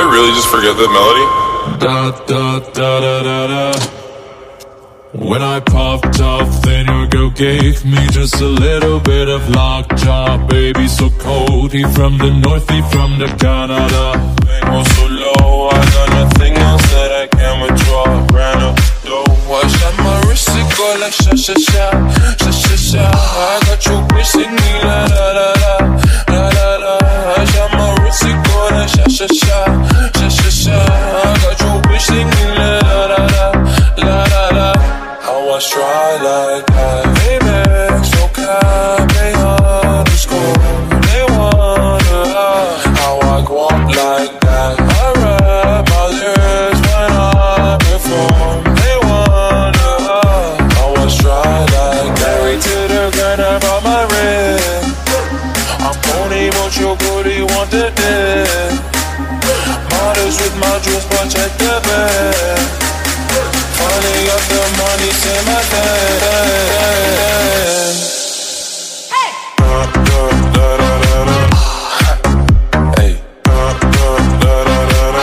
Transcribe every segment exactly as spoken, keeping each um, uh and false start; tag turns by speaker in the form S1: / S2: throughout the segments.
S1: really just forget the melody?
S2: Da da da da da da. When I popped off, then your girl gave me just a little bit of lockjaw. Baby, so cold, he from the north, he from the Canada.
S3: Oh, so low, I got nothing else that I can withdraw. Ran up the dough, I shot my wrist, it go like sha sha sha, sha sha sha. I got your bitch singing la la la la, la la la. I shot my wrist, it go like sha sha sha, sha sha sha. I got your bitch singing la la la la, la la la. How I try like that, baby, so kind, they underscore. They wonder how I go up like that. I rap my lyrics when I perform. They wonder how I try like that. Married to the grind, I brought my ring. I'm pony, but your booty want the dick. Models with my jewels, but check the bag. Finally got the money, say my name. Hey! Da, da, da, da, da, da. Hey! Da, da, da, da, da, da.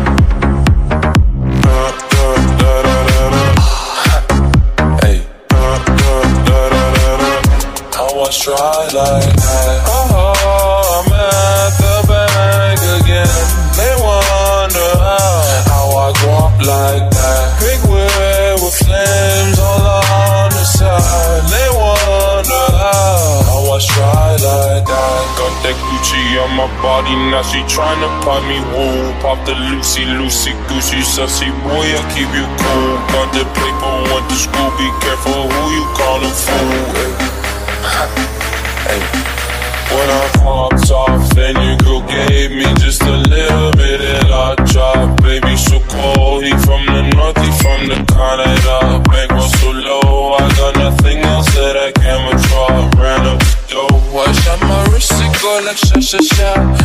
S3: Da, da, da, da, da, da. Hey! Da, da, da, da, da, da. I was try like that. Oh, I'm at the bank again. They wonder how, how I go up like that. Big wheel with flames all on the side. They wonder how, how I try like that. Got that Gucci on my body, now she tryna pop me, woo. Pop the Lucy, Lucy, Gucci, sussy boy, I keep you cool. Got the paper, went to school, be careful who you callin' fool. Hey. Hey. When I popped off, and your girl gave me just a little bit of I drop. Baby, so cold, he from the north, he from the Canada. Bankroll so low, I got nothing else that I can withdraw. Ran up the dough, I shot my wrist, it go like sha sha sha,